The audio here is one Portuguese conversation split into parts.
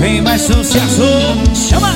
Vem mais sucesso, chama!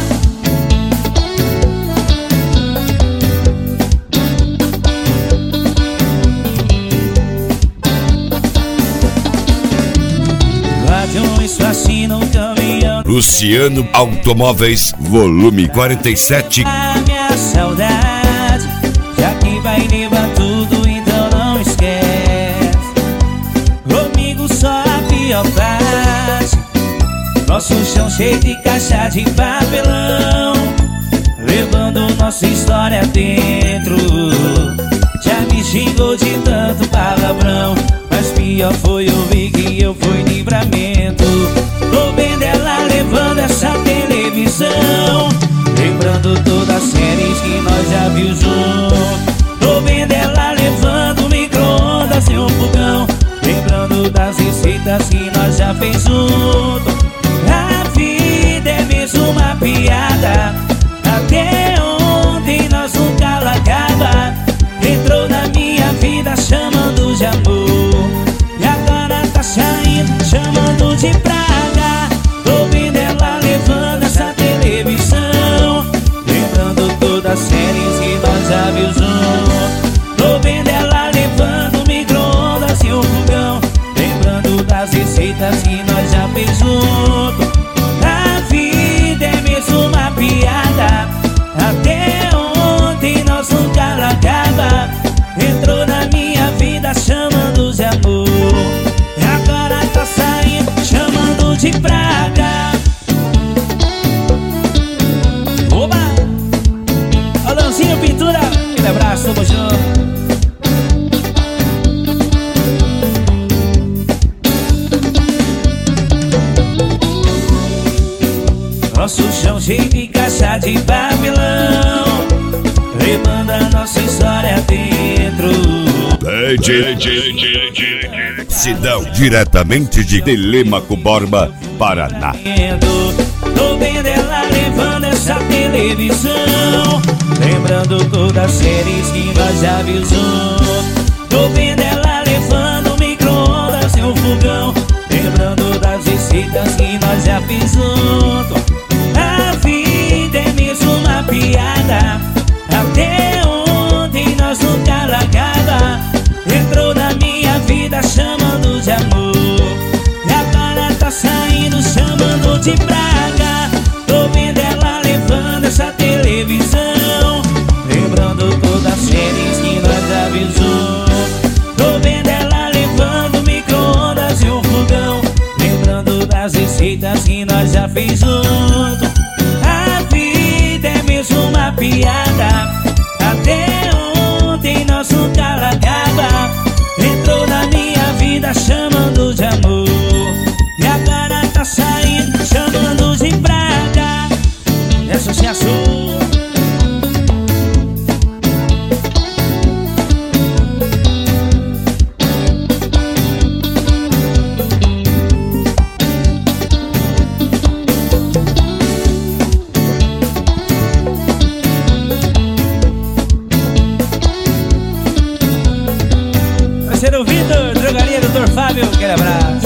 Ladrões fascinam caminhando. Luciano Automóveis, volume 47. A minha saudade, já que vai levar tudo, então não esquece. Comigo só a pior parte. Nosso chão cheio de caixa de papelão, levando nossa história dentro. Já me xingou de tanto palavrão, mas pior foi ouvir que eu fui livramento. Tô vendo ela levando essa televisão, lembrando todas as séries que nós já viu junto. Tô vendo ela levando micro-ondas e um fogão, lembrando das receitas que nós já fez junto. A vida é mesmo uma piada, até ontem nós nunca largava. Entrou na minha vida chamando de amor, e agora tá saindo chamando de praga. Tô vendo ela levando essa televisão, lembrando todas as séries que nós já viu junto. Tô vendo ela levando micro-ondas e um fogão, lembrando das receitas que nós já fez junto. A vida é mesmo uma piada, até ontem nós nunca largava. Entrou na minha vida chamando de amor, e agora tá saindo chamando de praga. Oba! Alanzinho Pintura, aquele abraço, tamo junto. Nosso chão cheio de caixa de papelão, levando a nossa história dentro. Sidão, diretamente de Telêmaco Borba, Paraná. Tô vendo ela levando essa televisão, lembrando todas as séries que nós já viu junto. Tô vendo ela levando micro-ondas e um fogão, lembrando das receitas que nós já fiz junto. A vida é mesmo uma piada, até ontem nós nunca largava. Entrou na minha vida chamando de amor, e agora tá saindo chamando de praga. Tô vendo ela levando essa televisão, lembrando todas as séries que nós já viu junto. Tô vendo ela levando micro-ondas e um fogão, lembrando das receitas que nós já fez junto. A vida é mesmo uma piada, até ontem nós nunca largava. Entrou na minha vida chamando de amor, e agora tá saindo chamando de praga. É sucesso. Parceiro Vitor, drogaria Dr. Fábio, aquele abraço.